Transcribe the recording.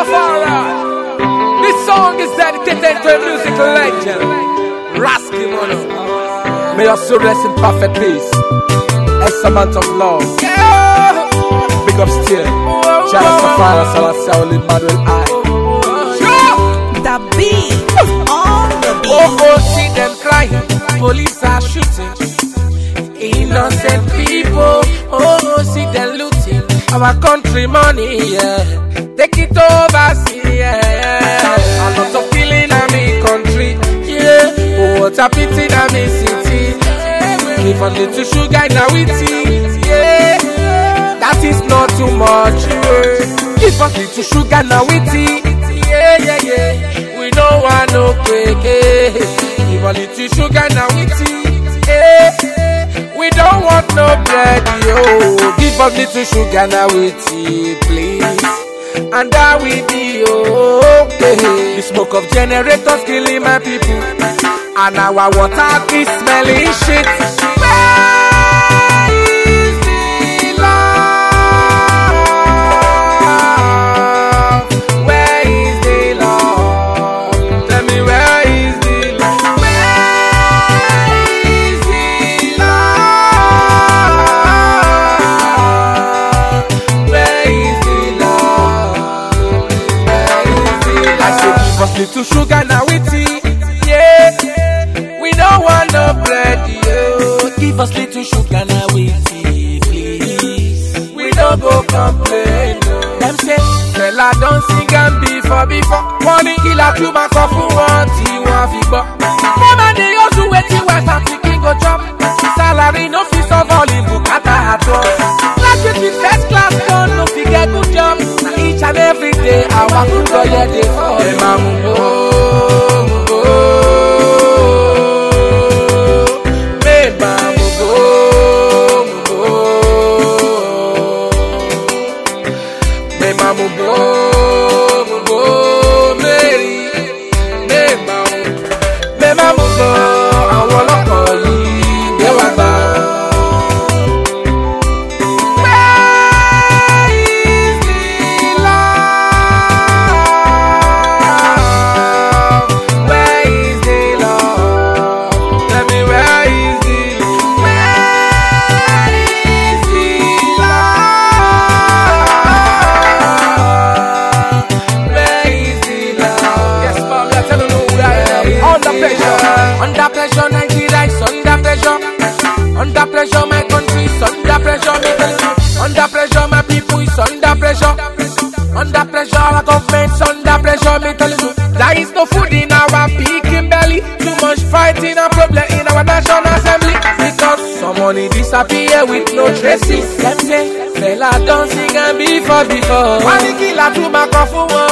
Rastafari. This song is dedicated to a musical legend, Rasky Mono. May your soul rest in perfect peace. As a month of love. Big up still. Rastafari, Salasya, Oli Manuel I. The beat on the beat. Oh, see them crying. Police are shooting innocent people. Oh, see them looting our country money. Yeah. Take it over, see. Yeah. A lot of killing in my country. Yeah. Oh, what a pity in my city. Give a little sugar in our tea. Yeah. That is not too much. Yeah. Give a little sugar in our tea. Yeah, yeah, yeah. We don't want no cake. Give a little sugar now we tea. We don't want no bread, yo. Give us little sugar now we tea, please. And that we be okay. The smoke of generators killing my people, and our water is smelling shit. Little sugar now we tea, yeah. We don't want no bread, yo. Give us little sugar now we tea, please. We don't go complain, no. Them say, fella don't sing and before. Money killer to my coffee, one tea, one fever. Mama they also waiting when I'm thinking go job. Salary no fees of all in Bukata at once. Like with first class done, no figure good job. Now each and every day I walk to go yeah they fall. Hey, mama, under pressure, my country is under pressure, under pressure, my people is under pressure, under pressure, our government's under pressure, me telling you, there is no food in our picking belly, too much fighting and problem in our national assembly, because some money disappear with no traces, them say, fella don't sing and before, one killer to my coffee,